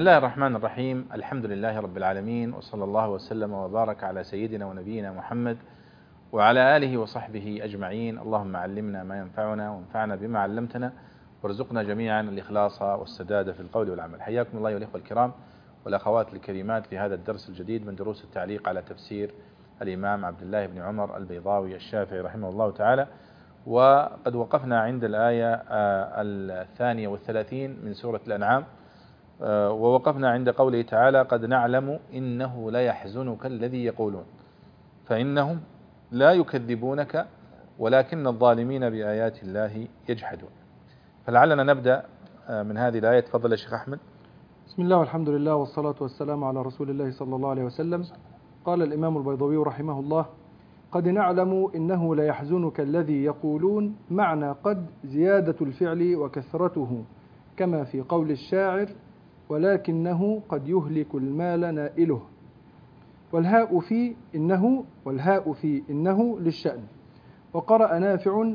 الله الرحمن الرحيم. الحمد لله رب العالمين، وصلى الله وسلم وبارك على سيدنا ونبينا محمد وعلى آله وصحبه أجمعين. اللهم علمنا ما ينفعنا وانفعنا بما علمتنا، وارزقنا جميعا الإخلاص والسداد في القول والعمل. حياكم الله والإخوة الكرام والأخوات الكريمات في هذا الدرس الجديد من دروس التعليق على تفسير الإمام عبد الله بن عمر البيضاوي الشافعي رحمه الله تعالى. وقد وقفنا عند الآية 32 من سورة الأنعام، ووقفنا عند قوله تعالى: قد نعلم إنه ليحزنك الذي يقولون فإنهم لا يكذبونك ولكن الظالمين بآيات الله يجحدون. فلعلنا نبدأ من هذه الآية. تفضل يا شيخ أحمد. بسم الله والحمد لله والصلاة والسلام على رسول الله صلى الله عليه وسلم. قال الإمام البيضاوي رحمه الله: قد نعلم إنه ليحزنك الذي يقولون. معنى قد زيادة الفعل وكثرته، كما في قول الشاعر: ولكنه قد يهلك المال نائله. والهاء في إنه للشأن. وقرأ نافع: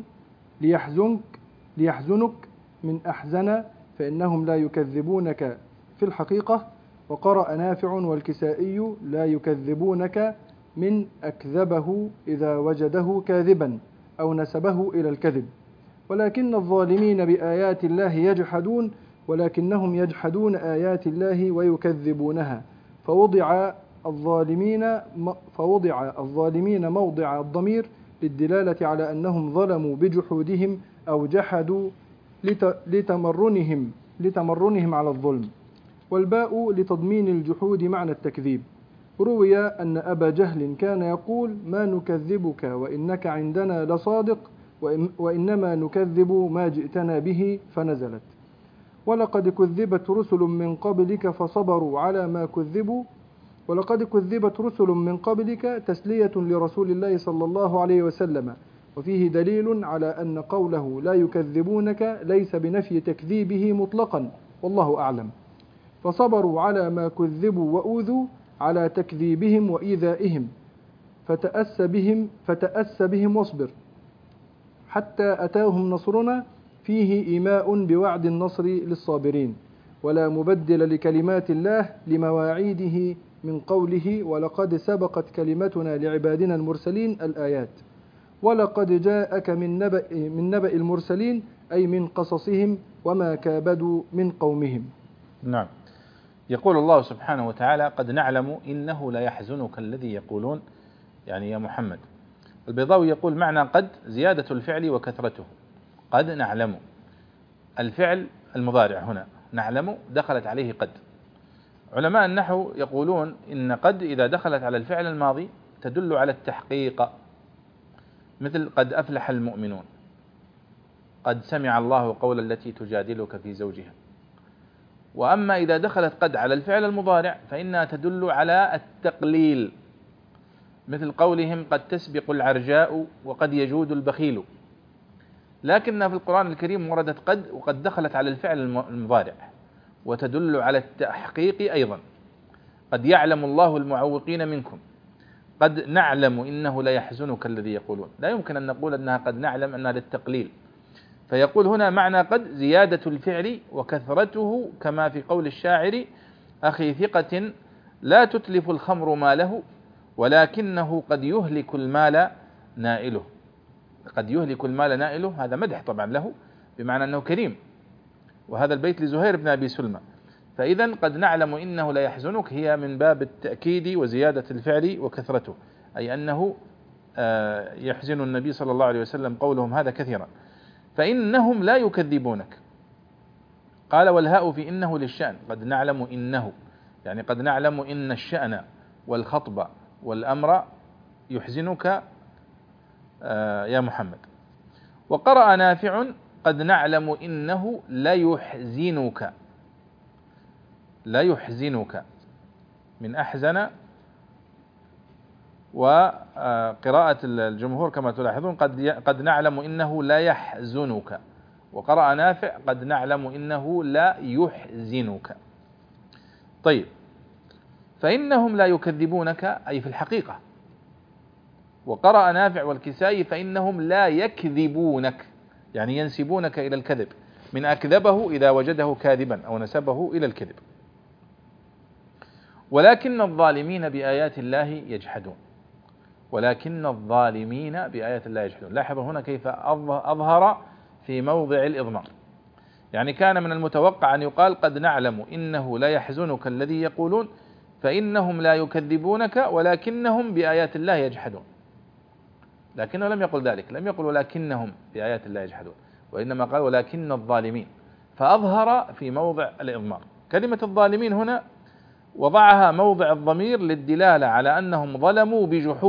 ليحزنك من أحزن فإنهم لا يكذبونك في الحقيقة. وقرأ نافع والكسائي: لا يكذبونك من أكذبه إذا وجده كاذبا أو نسبه إلى الكذب. ولكن الظالمين بآيات الله يجحدون، ولكنهم يجحدون آيات الله ويكذبونها. فوضع الظالمين موضع الضمير للدلالة على أنهم ظلموا بجحودهم أو جحدوا لتمرنهم على الظلم. والباء لتضمين الجحود معنى التكذيب. روي أن أبا جهل كان يقول: ما نكذبك وإنك عندنا لصادق، وإنما نكذب ما جئتنا به، فنزلت: ولقد كذبت رسل من قبلك فصبروا على ما كذبوا. ولقد كذبت رسل من قبلك تسلية لرسول الله صلى الله عليه وسلم، وفيه دليل على أن قوله لا يكذبونك ليس بنفي تكذيبه مطلقا، والله أعلم. فصبروا على ما كذبوا وأوذوا على تكذيبهم وإيذائهم، فتأس بهم واصبر حتى أتاهم نصرنا، فيه إيماء بوعد النصر للصابرين. ولا مبدل لكلمات الله لمواعيده من قوله: ولقد سبقت كلمتنا لعبادنا المرسلين، الآيات. ولقد جاءك من نبأ المرسلين، أي من قصصهم وما كابدوا من قومهم. نعم. يقول الله سبحانه وتعالى: قد نعلم إنه لا يحزنك الذي يقولون، يعني يا محمد. البيضاوي يقول: معنى قد زيادة الفعل وكثرته. قد نعلم، الفعل المضارع هنا نعلم دخلت عليه قد. علماء النحو يقولون إن قد إذا دخلت على الفعل الماضي تدل على التحقيق، مثل قد أفلح المؤمنون، قد سمع الله قول التي تجادلك في زوجها. وأما إذا دخلت قد على الفعل المضارع فإنها تدل على التقليل، مثل قولهم: قد تسبق العرجاء وقد يجود البخيل. لكنها في القرآن الكريم وردت قد وقد دخلت على الفعل المضارع وتدل على التحقيق أيضا. قد يعلم الله المعوقين منكم، قد نعلم إنه لا يحزنك الذي يقولون. لا يمكن أن نقول أنها قد نعلم أنها للتقليل. فيقول هنا معنى قد زيادة الفعل وكثرته، كما في قول الشاعر: أخي ثقة لا تتلف الخمر ماله ولكنه قد يهلك المال نائله. قد يهلك المال نائله، هذا مدح طبعا له، بمعنى أنه كريم. وهذا البيت لزهير بن أبي سلمى. فإذا قد نعلم إنه لا يحزنك هي من باب التأكيد وزيادة الفعل وكثرته، أي أنه يحزن النبي صلى الله عليه وسلم قولهم هذا كثيرا. فإنهم لا يكذبونك. قال: والهاء في إنه للشأن. قد نعلم إنه، يعني قد نعلم إن الشأن والخطب والأمر يحزنك يا محمد. وقرأ نافع: قد نعلم إنه لا يحزنك من أحزن. وقراءة الجمهور كما تلاحظون: قد نعلم إنه لا يحزنك. وقرأ نافع: قد نعلم إنه لا يحزنك. طيب، فإنهم لا يكذبونك أي في الحقيقة. وقرأ نافع والكسائي: فإنهم لا يكذبونك، يعني ينسبونك إلى الكذب، من أكذبه إذا وجده كاذبا أو نسبه إلى الكذب. ولكن الظالمين بآيات الله يجحدون. ولكن الظالمين بآيات الله يجحدون. لاحظوا هنا كيف أظهر في موضع الإضمار. يعني كان من المتوقع أن يقال قد نعلم إنه لا يحزنك الذي يقولون فإنهم لا يكذبونك ولكنهم بآيات الله يجحدون، لكنه لم يقل ذلك، لم يقل ولكنهم بآيات الله يجحدون، وإنما قال ولكن الظالمين، فأظهر في موضع الإضمار. كلمة الظالمين هنا وضعها موضع الضمير للدلالة على أنهم ظلموا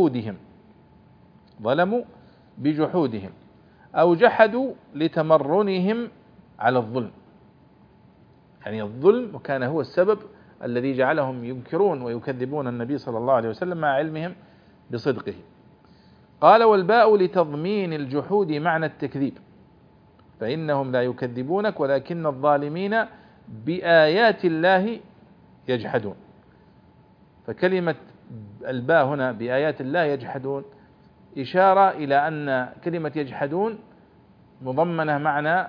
بجحودهم أو جحدوا لتمرنهم على الظلم. يعني الظلم كان هو السبب الذي جعلهم ينكرون ويكذبون النبي صلى الله عليه وسلم مع علمهم بصدقه. قال والباء لتضمين الجحود معنى التكذيب، فإنهم لا يكذبونك ولكن الظالمين بآيات الله يجحدون. فكلمة الباء هنا بآيات الله يجحدون إشارة إلى أن كلمة يجحدون مضمنة معنى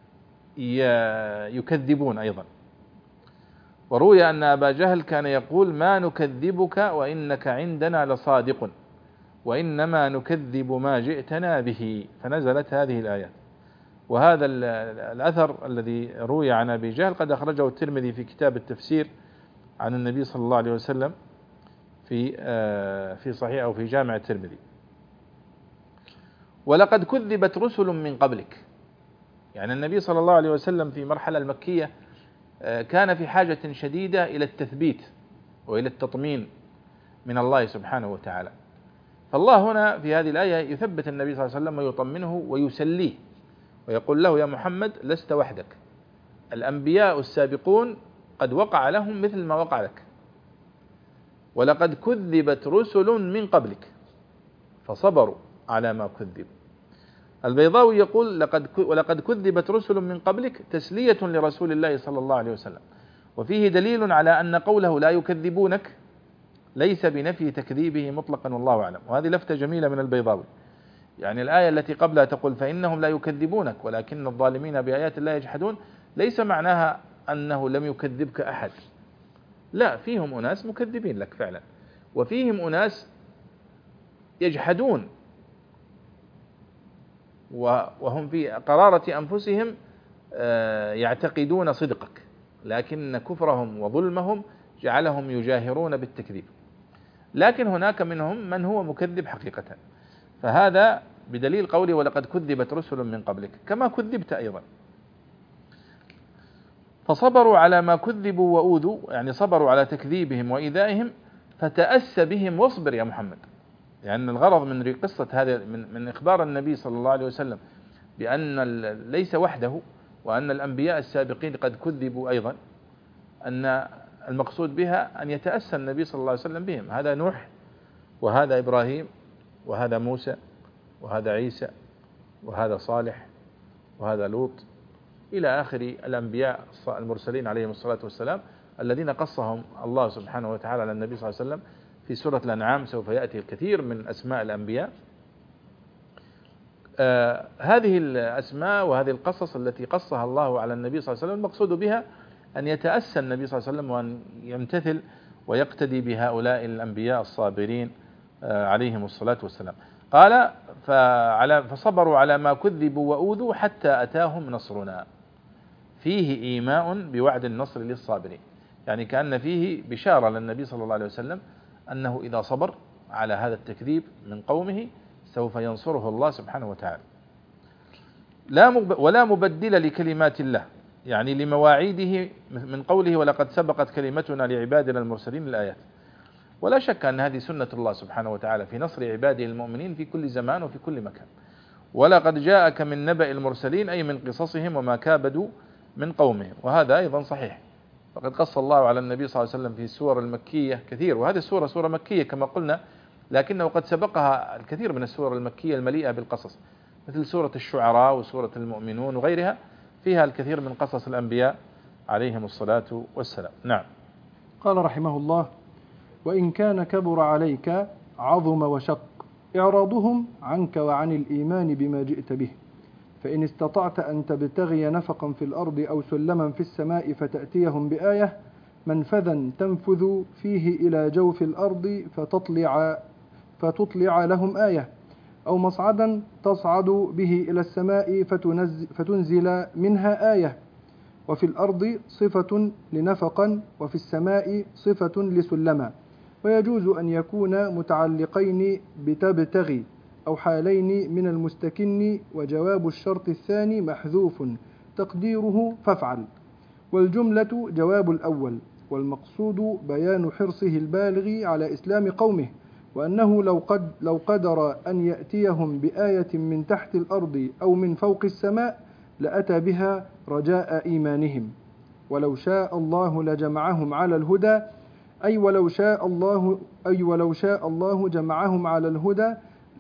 يكذبون أيضا. وروي أن أبا جهل كان يقول ما نكذبك وإنك عندنا لصادق وإنما نكذب ما جئتنا به، فنزلت هذه الآيات. وهذا الأثر الذي روي عن أبي جهل قد أخرجه الترمذي في كتاب التفسير عن النبي صلى الله عليه وسلم في صحيح أو في جامع الترمذي. ولقد كذبت رسل من قبلك، يعني النبي صلى الله عليه وسلم في المرحلة المكية كان في حاجة شديدة إلى التثبيت وإلى التطمين من الله سبحانه وتعالى. فالله هنا في هذه الآية يثبت النبي صلى الله عليه وسلم ويطمنه ويسليه ويقول له يا محمد لست وحدك، الأنبياء السابقون قد وقع لهم مثل ما وقع لك، ولقد كذبت رسل من قبلك فصبروا على ما كذبوا. البيضاوي يقول ولقد كذبت رسل من قبلك تسلية لرسول الله صلى الله عليه وسلم، وفيه دليل على أن قوله لا يكذبونك ليس بنفي تكذيبه مطلقا والله أعلم. وهذه لفتة جميلة من البيضاوي، يعني الآية التي قبلها تقول فإنهم لا يكذبونك ولكن الظالمين بآيات الله يجحدون، ليس معناها أنه لم يكذبك أحد، لا، فيهم أناس مكذبين لك فعلا، وفيهم أناس يجحدون وهم في قرارة أنفسهم يعتقدون صدقك، لكن كفرهم وظلمهم جعلهم يجاهرون بالتكذيب. لكن هناك منهم من هو مكذب حقيقة، فهذا بدليل قوله ولقد كذبت رسل من قبلك كما كذبت أيضا. فصبروا على ما كذبوا وأوذوا، يعني صبروا على تكذيبهم وإيذائهم، فتأس بهم واصبر يا محمد. لأن يعني الغرض من قصة هذا من إخبار النبي صلى الله عليه وسلم بأن ليس وحده وأن الأنبياء السابقين قد كذبوا أيضا، أن المقصود بها أن يتأسى النبي صلى الله عليه وسلم بهم. هذا نوح وهذا إبراهيم وهذا موسى وهذا عيسى وهذا صالح وهذا لوط إلى آخر الأنبياء المرسلين عليهم الصلاة والسلام الذين قصهم الله سبحانه وتعالى على النبي صلى الله عليه وسلم في سورة الأنعام. سوف يأتي الكثير من أسماء الأنبياء. هذه الأسماء وهذه القصص التي قصها الله على النبي صلى الله عليه وسلم المقصود بها أن يتأسى النبي صلى الله عليه وسلم وأن يمتثل ويقتدي بهؤلاء الأنبياء الصابرين عليهم الصلاة والسلام. قال فصبروا على ما كذبوا وأوذوا حتى أتاهم نصرنا، فيه إيماء بوعد النصر للصابرين، يعني كأن فيه بشارة للنبي صلى الله عليه وسلم أنه إذا صبر على هذا التكذيب من قومه سوف ينصره الله سبحانه وتعالى. ولا مبدل لكلمات الله، يعني لمواعيده، من قوله ولقد سبقت كلمتنا لعبادنا المرسلين الآيات. ولا شك أن هذه سنة الله سبحانه وتعالى في نصر عباده المؤمنين في كل زمان وفي كل مكان. ولقد جاءك من نبأ المرسلين أي من قصصهم وما كابدوا من قومهم، وهذا أيضا صحيح. فقد قص الله على النبي صلى الله عليه وسلم في السور المكية كثير، وهذه السورة سورة مكية كما قلنا، لكنه قد سبقها الكثير من السور المكية المليئة بالقصص، مثل سورة الشعراء وسورة المؤمنون وغيرها، فيها الكثير من قصص الأنبياء عليهم الصلاة والسلام. نعم. قال رحمه الله: وإن كان كبر عليك عظم وشق إعراضهم عنك وعن الإيمان بما جئت به، فإن استطعت أن تبتغي نفقا في الأرض أو سلما في السماء فتأتيهم بآية منفذا تنفذ فيه إلى جوف الأرض فتطلع لهم آية، أو مصعدا تصعد به إلى السماء فتنزل منها آية. وفي الأرض صفة لنفقا، وفي السماء صفة لسلما. ويجوز أن يكون متعلقين بتبتغي أو حالين من المستكن، وجواب الشرط الثاني محذوف تقديره فافعل، والجملة جواب الأول. والمقصود بيان حرصه البالغ على إسلام قومه، وأنه لو قدر أن يأتيهم بآية من تحت الأرض أو من فوق السماء لأتى بها رجاء إيمانهم. ولو شاء الله لجمعهم على الهدى، أي ولو شاء الله جمعهم على الهدى،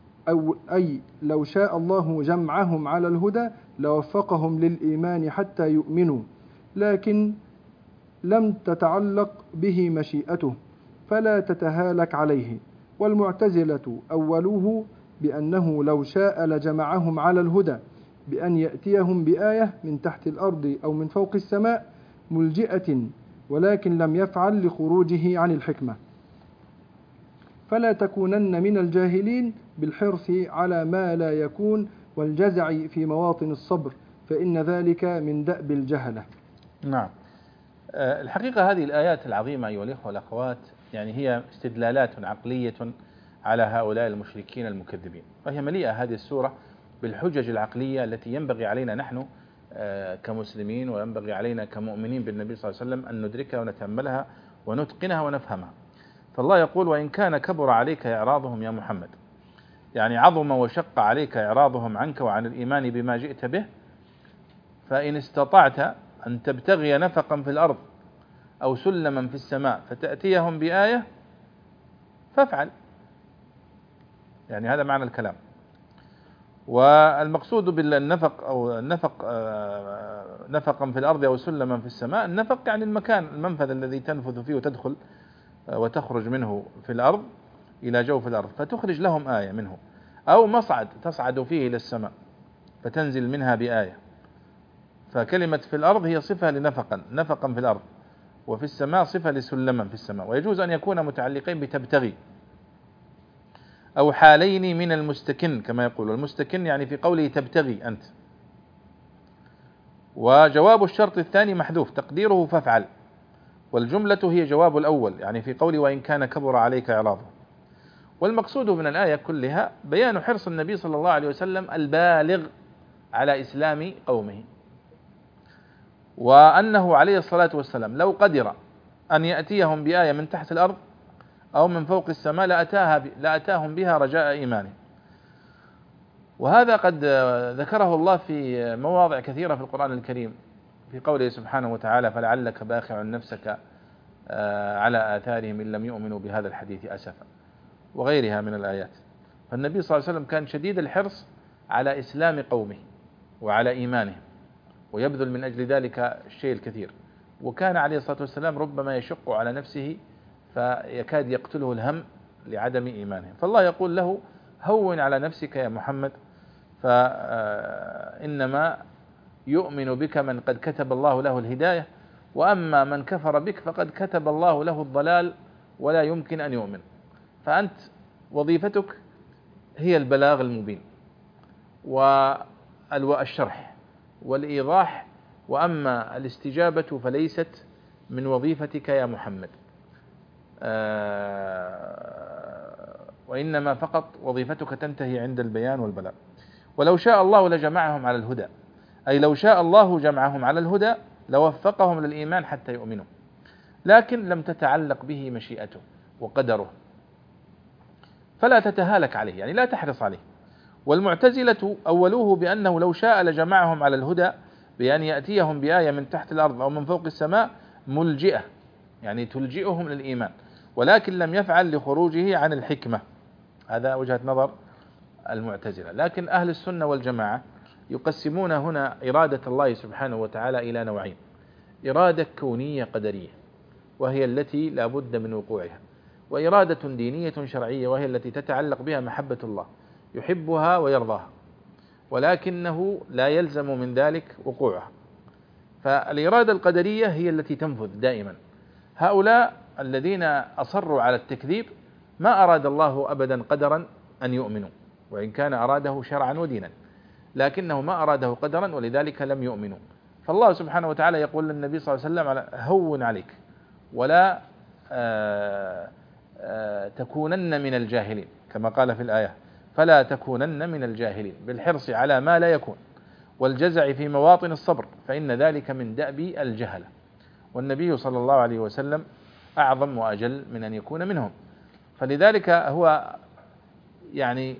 أي لو شاء الله جمعهم على الهدى لوفقهم للإيمان حتى يؤمنوا، لكن لم تتعلق به مشيئته فلا تتهالك عليه. والمعتزلة أولوه بأنه لو شاء لجمعهم على الهدى بأن يأتيهم بآية من تحت الأرض أو من فوق السماء ملجئة، ولكن لم يفعل لخروجه عن الحكمة. فلا تكونن من الجاهلين بالحرص على ما لا يكون والجزع في مواطن الصبر، فإن ذلك من دأب الجهلة. نعم. الحقيقة هذه الآيات العظيمة أيها الإخوة والأخوات يعني هي استدلالات عقلية على هؤلاء المشركين المكذبين، وهي مليئة هذه السورة بالحجج العقلية التي ينبغي علينا نحن كمسلمين وينبغي علينا كمؤمنين بالنبي صلى الله عليه وسلم أن ندركها ونتأملها ونتقنها ونفهمها. فالله يقول: وإن كان كبر عليك إعراضهم يا محمد، يعني عظم وشق عليك إعراضهم عنك وعن الإيمان بما جئت به، فإن استطعت أن تبتغي نفقا في الأرض أو سلما في السماء فتأتيهم بآية فافعل. يعني هذا معنى الكلام. والمقصود بالنفق أو نفقا في الأرض أو سلما في السماء، النفق يعني المكان المنفذ الذي تنفذ فيه وتدخل وتخرج منه في الأرض إلى جوف الأرض فتخرج لهم آية منه، أو مصعد تصعد فيه إلى السماء فتنزل منها بآية. فكلمة في الأرض هي صفة نفقا في الأرض، وفي السماء صفة لسلما في السماء. ويجوز أن يكون متعلقين بتبتغي أو حالين من المستكن كما يقول، المستكن يعني في قوله تبتغي أنت. وجواب الشرط الثاني محذوف تقديره فافعل، والجملة هي جواب الأول يعني في قوله وإن كان كبر عليك إعراضه. والمقصود من الآية كلها بيان حرص النبي صلى الله عليه وسلم البالغ على إسلام قومه، وأنه عليه الصلاة والسلام لو قدر أن يأتيهم بآية من تحت الأرض أو من فوق السماء لأتاهم بها رجاء إيمانه. وهذا قد ذكره الله في مواضع كثيرة في القرآن الكريم في قوله سبحانه وتعالى: فلعلك باخع نفسك على آثارهم إن لم يؤمنوا بهذا الحديث أسفا، وغيرها من الآيات. فالنبي صلى الله عليه وسلم كان شديد الحرص على إسلام قومه وعلى إيمانهم، ويبذل من أجل ذلك الشيء الكثير. وكان عليه الصلاة والسلام ربما يشق على نفسه فيكاد يقتله الهم لعدم إيمانهم. فالله يقول له: هون على نفسك يا محمد، فإنما يؤمن بك من قد كتب الله له الهداية، وأما من كفر بك فقد كتب الله له الضلال ولا يمكن أن يؤمن. فأنت وظيفتك هي البلاغ المبين والشرح والإيضاح، وأما الاستجابة فليست من وظيفتك يا محمد، وإنما فقط وظيفتك تنتهي عند البيان والبلاغ. ولو شاء الله لجمعهم على الهدى، أي لو شاء الله جمعهم على الهدى لوفقهم للإيمان حتى يؤمنوا، لكن لم تتعلق به مشيئته وقدره، فلا تتهالك عليه، يعني لا تحرص عليه. والمعتزلة أولوه بأنه لو شاء لجمعهم على الهدى بأن يأتيهم بآية من تحت الأرض أو من فوق السماء ملجئة، يعني تلجئهم للإيمان، ولكن لم يفعل لخروجه عن الحكمة. هذا وجهة نظر المعتزلة. لكن أهل السنة والجماعة يقسمون هنا إرادة الله سبحانه وتعالى إلى نوعين: إرادة كونية قدرية وهي التي لا بد من وقوعها، وإرادة دينية شرعية وهي التي تتعلق بها محبة الله يحبها ويرضاها، ولكنه لا يلزم من ذلك وقوعها. فالإرادة القدرية هي التي تنفذ دائما، هؤلاء الذين أصروا على التكذيب ما أراد الله أبدا قدرا أن يؤمنوا، وإن كان أراده شرعا ودينا، لكنه ما أراده قدرا ولذلك لم يؤمنوا. فالله سبحانه وتعالى يقول للنبي صلى الله عليه وسلم: هون عليك ولا تكونن من الجاهلين، كما قال في الآية: فلا تكونن من الجاهلين، بالحرص على ما لا يكون والجزع في مواطن الصبر، فإن ذلك من دأب الجهلة، والنبي صلى الله عليه وسلم أعظم وأجل من أن يكون منهم. فلذلك هو يعني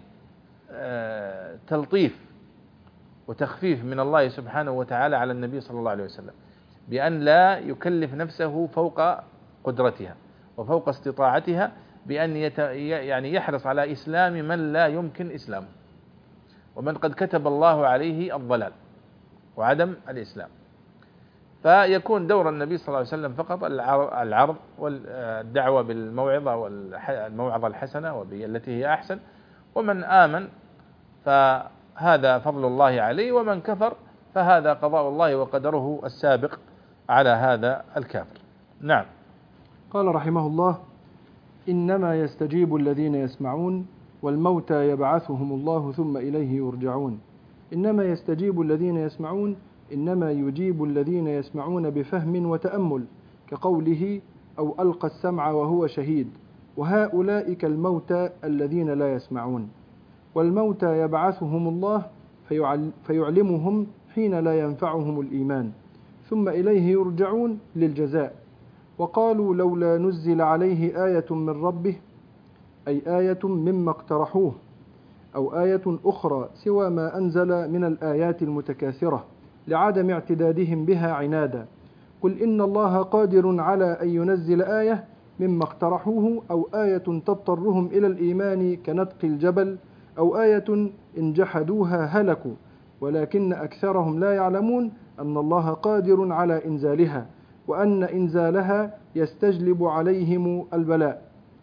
تلطيف وتخفيف من الله سبحانه وتعالى على النبي صلى الله عليه وسلم بأن لا يكلف نفسه فوق قدرتها وفوق استطاعتها، بأن يعني يحرص على إسلام من لا يمكن إسلامه، ومن قد كتب الله عليه الضلال وعدم الإسلام. فيكون دور النبي صلى الله عليه وسلم فقط العرض والدعوة بالموعظة والموعظة الحسنة والتي هي أحسن، ومن آمن فهذا فضل الله عليه، ومن كفر فهذا قضاء الله وقدره السابق على هذا الكافر. نعم. قال رحمه الله: إنما يستجيب الذين يسمعون والموتى يبعثهم الله ثم إليه يرجعون. إنما يستجيب الذين يسمعون، إنما يجيب الذين يسمعون بفهم وتأمل، كقوله: أو ألقى السمع وهو شهيد، وهؤلاء كالموتى الذين لا يسمعون. والموتى يبعثهم الله فيعلمهم حين لا ينفعهم الإيمان، ثم إليه يرجعون للجزاء. وقالوا: لولا نزل عليه آية من ربه، أي آية مما اقترحوه، أو آية أخرى سوى ما أنزل من الآيات المتكاثرة، لعدم اعتدادهم بها عنادا. قل إن الله قادر على أن ينزل آية مما اقترحوه، أو آية تضطرهم إلى الإيمان كنطق الجبل، أو آية إن جحدوها هلكوا، ولكن أكثرهم لا يعلمون أن الله قادر على إنزالها، وأن إنزالها يستجلب عليهم البلاء،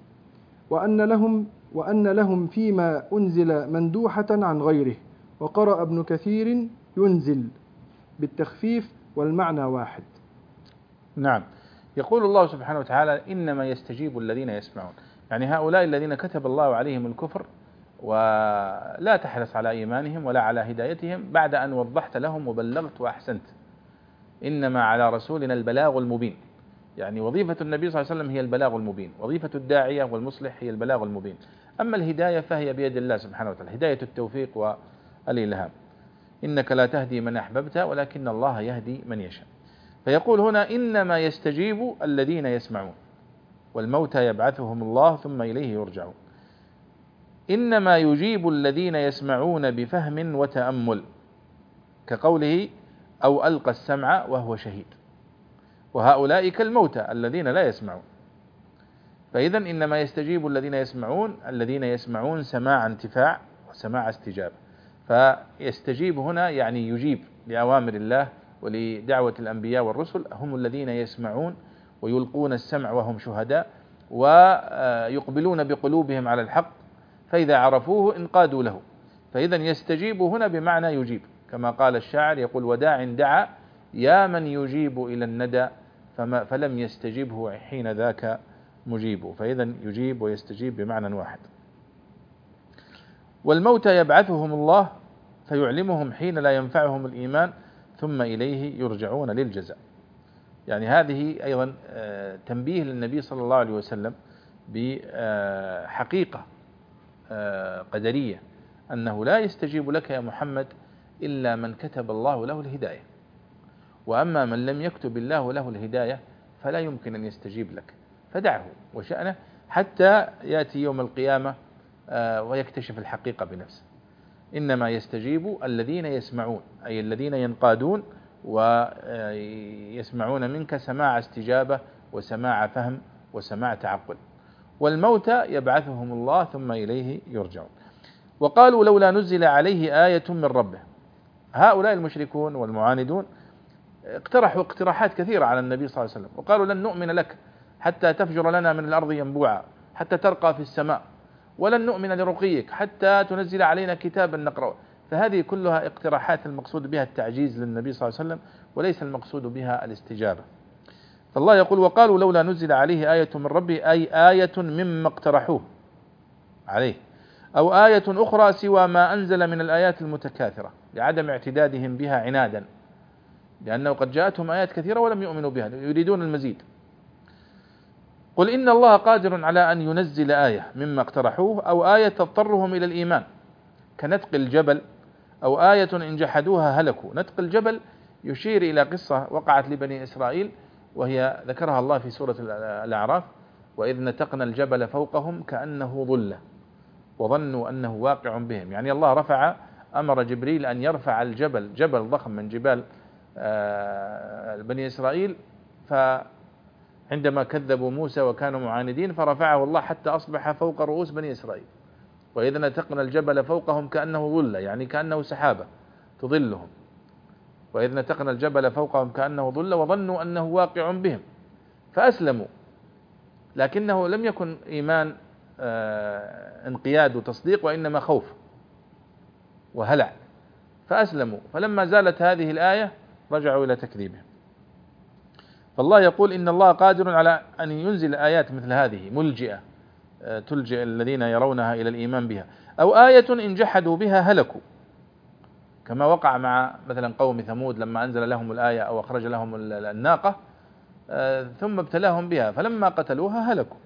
وأن لهم فيما أنزل مندوحة عن غيره. وقرأ ابن كثير ينزل بالتخفيف والمعنى واحد. نعم. يقول الله سبحانه وتعالى: إنما يستجيب الذين يسمعون، يعني هؤلاء الذين كتب الله عليهم الكفر ولا تحرص على إيمانهم ولا على هدايتهم بعد أن وضحت لهم وبلغت وأحسنت. إنما على رسولنا البلاغ المبين، يعني وظيفة النبي صلى الله عليه وسلم هي البلاغ المبين، وظيفة الداعية والمصلح هي البلاغ المبين. أما الهداية فهي بيد الله سبحانه وتعالى، هداية التوفيق والإلهام. إنك لا تهدي من أحببت ولكن الله يهدي من يشاء. فيقول هنا: إنما يستجيب الذين يسمعون والموتى يبعثهم الله ثم إليه يرجعون. إنما يجيب الذين يسمعون بفهم وتأمل، كقوله: أو ألقى السمع وهو شهيد، وهؤلاء كالموتى الذين لا يسمعون. فإذا إنما يستجيب الذين يسمعون سماع انتفاع وسماع استجابة. فيستجيب هنا يعني يجيب لأوامر الله ولدعوة الأنبياء والرسل، هم الذين يسمعون ويلقون السمع وهم شهداء، ويقبلون بقلوبهم على الحق، فإذا عرفوه انقادوا له. فإذا يستجيب هنا بمعنى يجيب، كما قال الشاعر يقول: وداع دعا يا من يجيب إلى الندى فلم يستجبه حين ذاك مجيب. فإذا يجيب ويستجيب بمعنى واحد. والموتى يبعثهم الله فيعلمهم حين لا ينفعهم الإيمان ثم إليه يرجعون للجزاء. يعني هذه أيضا تنبيه للنبي صلى الله عليه وسلم بحقيقة قدرية، أنه لا يستجيب لك يا محمد إلا من كتب الله له الهداية، وأما من لم يكتب الله له الهداية فلا يمكن أن يستجيب لك، فدعه وشأنه حتى يأتي يوم القيامة ويكتشف الحقيقة بنفسه. إنما يستجيب الذين يسمعون، أي الذين ينقادون ويسمعون منك سماع استجابة وسماع فهم وسماع تعقل. والموتى يبعثهم الله ثم إليه يرجعون. وقالوا: لولا نزل عليه آية من ربه. هؤلاء المشركون والمعاندون اقترحوا اقتراحات كثيرة على النبي صلى الله عليه وسلم، وقالوا: لن نؤمن لك حتى تفجر لنا من الأرض ينبوعا، حتى ترقى في السماء، ولن نؤمن لرقيك حتى تنزل علينا كتابا نقرأه. فهذه كلها اقتراحات المقصود بها التعجيز للنبي صلى الله عليه وسلم، وليس المقصود بها الاستجابة. فالله يقول وقالوا لولا نزل عليه آية من ربه، أي آية مما اقترحوه عليه، أو آية أخرى سوى ما أنزل من الآيات المتكاثرة، لعدم اعتدادهم بها عنادا، لأنه قد جاءتهم آيات كثيرة ولم يؤمنوا بها، يريدون المزيد. قل إن الله قادر على أن ينزل آية مما اقترحوه، أو آية تضطرهم إلى الإيمان كنتق الجبل، أو آية إن جحدوها هلكوا. نتق الجبل يشير إلى قصة وقعت لبني إسرائيل، وهي ذكرها الله في سورة الأعراف: وإذ نتقنا الجبل فوقهم كأنه ظلة وظنوا أنه واقع بهم. يعني الله أمر جبريل أن يرفع الجبل، جبل ضخم من جبال بني إسرائيل، فعندما كذبوا موسى وكانوا معاندين فرفعه الله حتى أصبح فوق رؤوس بني إسرائيل. وإذ نتقنا الجبل فوقهم كأنه ظلة، يعني كأنه سحابة تظلهم. وإذ نتقنا الجبل فوقهم كأنه ظلة وظنوا أنه واقع بهم فأسلموا، لكنه لم يكن إيمان انقياد وتصديق، وإنما خوف وهلع، فأسلموا. فلما زالت هذه الآية رجعوا إلى تكذيبهم. فالله يقول إن الله قادر على أن ينزل آيات مثل هذه ملجئة تلجئ الذين يرونها إلى الإيمان بها، أو آية إن جحدوا بها هلكوا، كما وقع مع مثلا قوم ثمود لما أنزل لهم الآية أو أخرج لهم الناقة ثم ابتلاهم بها فلما قتلوها هلكوا.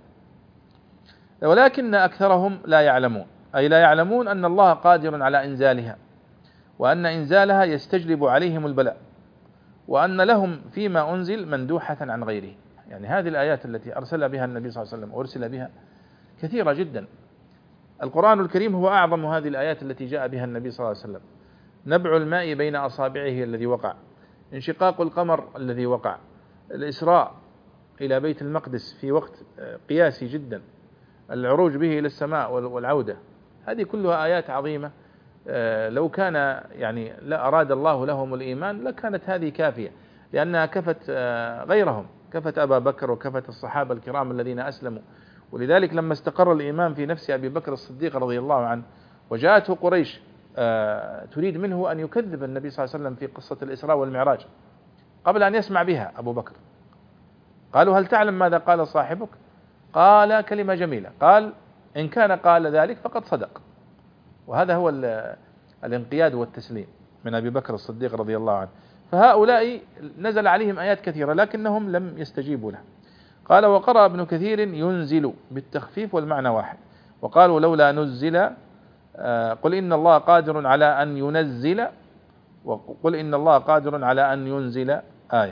ولكن أكثرهم لا يعلمون، أي لا يعلمون أن الله قادر على إنزالها، وأن إنزالها يستجلب عليهم البلاء، وأن لهم فيما أنزل مندوحة عن غيره. يعني هذه الآيات التي أرسل بها النبي صلى الله عليه وسلم وأرسل بها كثيرة جدا. القرآن الكريم هو أعظم هذه الآيات التي جاء بها النبي صلى الله عليه وسلم. نبع الماء بين أصابعه الذي وقع، انشقاق القمر الذي وقع، الإسراء إلى بيت المقدس في وقت قياسي جدا، العروج به إلى السماء والعودة، هذه كلها آيات عظيمة. لو كان يعني لا أراد الله لهم الإيمان لكانت هذه كافية، لأنها كفت غيرهم، كفت أبا بكر وكفت الصحابة الكرام الذين أسلموا. ولذلك لما استقر الإيمان في نفس أبي بكر الصديق رضي الله عنه وجاءته قريش تريد منه أن يكذب النبي صلى الله عليه وسلم في قصة الإسراء والمعراج قبل أن يسمع بها أبو بكر، قالوا هل تعلم ماذا قال صاحبك؟ قال كلمة جميلة، قال إن كان قال ذلك فقد صدق. وهذا هو الانقياد والتسليم من أبي بكر الصديق رضي الله عنه. فهؤلاء نزل عليهم آيات كثيرة لكنهم لم يستجيبوا له. قال وقرأ ابن كثير ينزل بالتخفيف والمعنى واحد، وقالوا لولا نزل قل إن الله قادر على أن ينزل، وقل إن الله قادر على أن ينزل آية.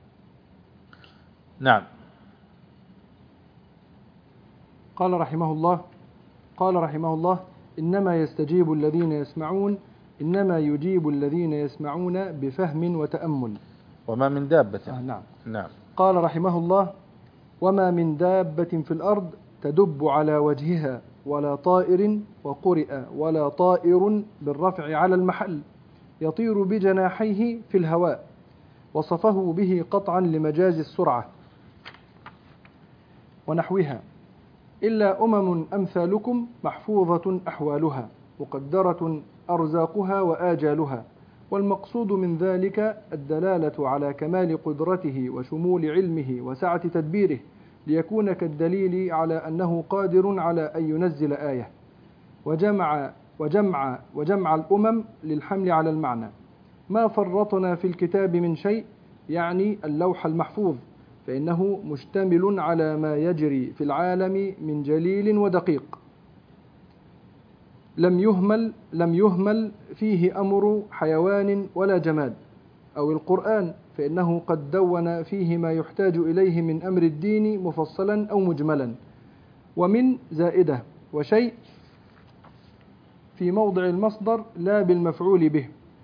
نعم. قال رحمه الله إنما يستجيب الذين يسمعون، إنما يجيب الذين يسمعون بفهم وتأمل. وما من دابة نعم. قال رحمه الله وما من دابة في الأرض تدب على وجهها ولا طائر، وقرئ ولا طائر بالرفع على المحل يطير بجناحيه في الهواء، وصفه به قطعا لمجاز السرعة ونحوها، إلا أمم أمثالكم محفوظة أحوالها مقدرة أرزاقها وآجالها. والمقصود من ذلك الدلالة على كمال قدرته وشمول علمه وسعة تدبيره، ليكون كالدليل على أنه قادر على أن ينزل آية. وجمع الأمم للحمل على المعنى. ما فرطنا في الكتاب من شيء، يعني اللوح المحفوظ، فإنه مشتمل على ما يجري في العالم من جليل ودقيق، لم يهمل فيه أمر حيوان ولا جماد. أو القرآن فإنه قد دون فيه ما يحتاج إليه من أمر الدين مفصلا أو مجملا. ومن زائدة وشيء في موضع المصدر لا بالمفعول به،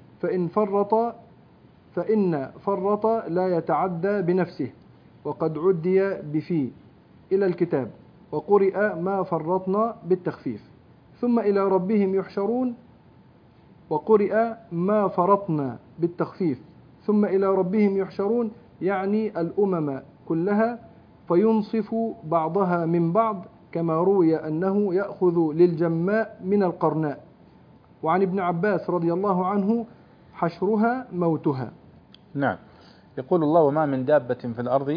فإن فرط لا يتعدى بنفسه، وقد عدي بفي إلى الكتاب، وقرئ ما فرطنا بالتخفيف. ثم إلى ربهم يحشرون، وقرئ ما فرطنا بالتخفيف. ثم إلى ربهم يحشرون يعني الأمم كلها، فينصف بعضها من بعض، كما روي أنه يأخذ للجماء من القرناء. وعن ابن عباس رضي الله عنه حشرها موتها. نعم. يقول الله وما من دابة في الأرض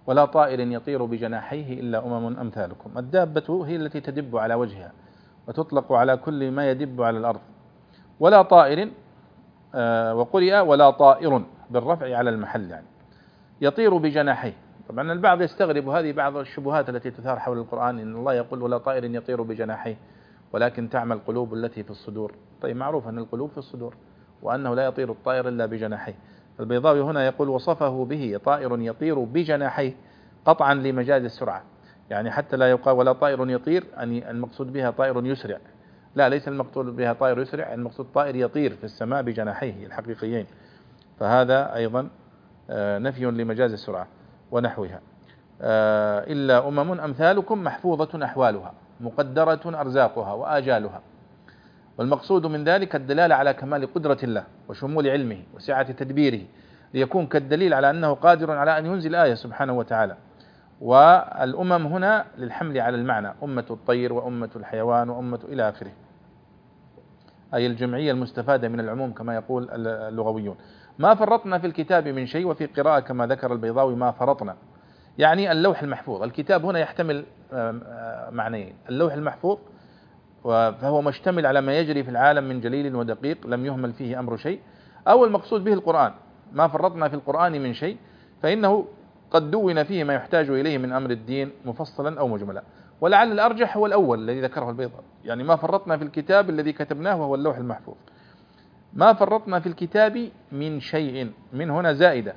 ولا طائر يطير بجناحيه إلا أمثالكم. الدابة هي التي تدب على وجهها، وتطلق على كل ما يدب على الأرض. ولا طائر، وقرئ ولا طائر بالرفع على المحل، يعني يطير بجناحيه. طبعا البعض يستغرب هذه بعض الشبهات التي تثار حول القرآن، إن الله يقول ولا طائر يطير بجناحيه ولكن تعمى القلوب التي في الصدور. طيب معروف أن القلوب في الصدور، وأنه لا يطير الطائر إلا بجناحيه. البيضاوي هنا يقول وصفه به طائر يطير بجناحيه قطعا لمجاز السرعة، يعني حتى لا يقال ولا طائر يطير أن المقصود بها طائر يسرع، لا، ليس المقصود بها طائر يسرع، المقصود طائر يطير في السماء بجناحيه الحقيقيين، فهذا أيضا نفي لمجاز السرعة ونحوها. إلا أمثالكم محفوظة أحوالها مقدرة أرزاقها وآجالها. والمقصود من ذلك الدلالة على كمال قدرة الله وشمول علمه وسعة تدبيره، ليكون كالدليل على أنه قادر على أن ينزل آية سبحانه وتعالى. والأمم هنا للحمل على المعنى، أمة الطير وأمة الحيوان وأمة إلى آخره، أي الجمعية المستفادة من العموم كما يقول اللغويون. ما فرطنا في الكتاب من شيء، وفي قراءة كما ذكر البيضاوي ما فرطنا، يعني اللوح المحفوظ. الكتاب هنا يحتمل معنيين: اللوح المحفوظ فهو مشتمل على ما يجري في العالم من جليل ودقيق لم يهمل فيه أمر شيء، أو المقصود به القرآن، ما فرطنا في القرآن من شيء، فإنه قد دون فيه ما يحتاج إليه من أمر الدين مفصلا أو مجملا. ولعل الأرجح هو الأول الذي ذكره البيضاوي، يعني ما فرطنا في الكتاب الذي كتبناه وهو اللوح المحفوظ. ما فرطنا في الكتاب من شيء، من هنا زائدة،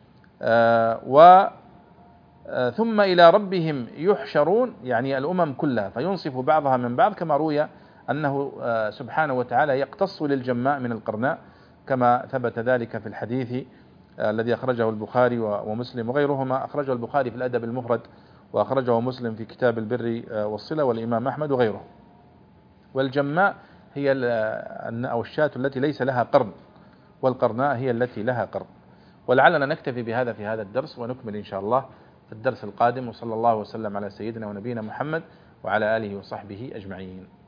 ثم إلى ربهم يحشرون، يعني الأمم كلها، فينصف بعضها من بعض، كما روي أنه سبحانه وتعالى يقتص للجماء من القرناء، كما ثبت ذلك في الحديث الذي أخرجه البخاري ومسلم وغيرهما. أخرجه البخاري في الأدب المفرد، وأخرجه مسلم في كتاب البر والصلة، والإمام أحمد وغيره. والجماء هي أو الشاة التي ليس لها قرن، والقرناء هي التي لها قرن. ولعلنا نكتفي بهذا في هذا الدرس، ونكمل إن شاء الله في الدرس القادم. وصلى الله وسلم على سيدنا ونبينا محمد وعلى آله وصحبه أجمعين.